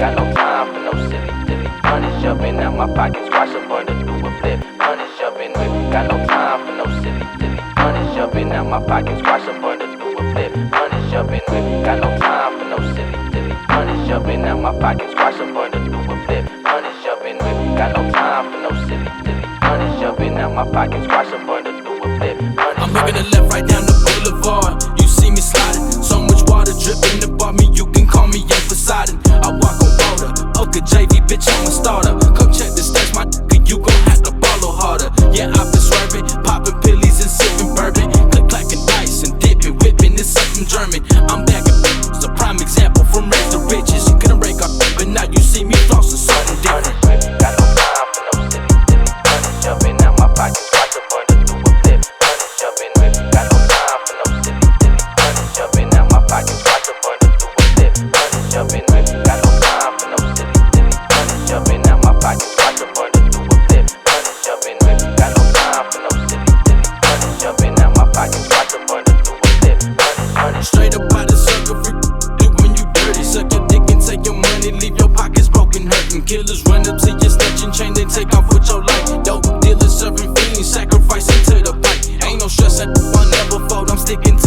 got no time for no silly. Money jumping out my pocket, squash a bundle, do a flip. Money jumping with me, got no time for no silly. Money jumping out my pocket, squash a bundle, do a flip. Money jumping with me, got no time for no silly. Money jumping out my pocket, squash a bundle, do a flip. Money jumping with me, got no time for no silly. Money jumping out my pocket, squash a bundle, do a flip. I'm making a left right down the boulevard. You see me sliding, so much water dripping above me. You can call me Young Poseidon. I walk on water, Uka JV, bitch, I'm a starter. Come check the stats, my nigga, you gon' have to follow harder. Yeah, I've been swerving, popping pillies and sipping bourbon, click clacking dice and dipping, whipping this up from German. I'm back in a prime example from rags to riches. You couldn't break up, but now you see me flossing something different. Got no time for no silly. Money jumping out my pocket, squash a bundle, do a flip. Money jumping with me, got no time for no silly. Money jumping out my pocket, squash a bundle, do a flip. Money jumping with me, got no time for no silly. Money jumping out my pocket, squash a bundle, do a flip. Money jumping with me, got no time for no silly. Money jumping out my pocket, squash a bundle, do a flip. Money Straight up out of circle, free when you dirty. Suck your dick and take your money, leave your pockets broken, hurting. Killers run up to your snatching chain, then take off with your life. Dope dealers serving fiends, sacrificing to the fight. Ain't no stress, I never fold, I'm sticking to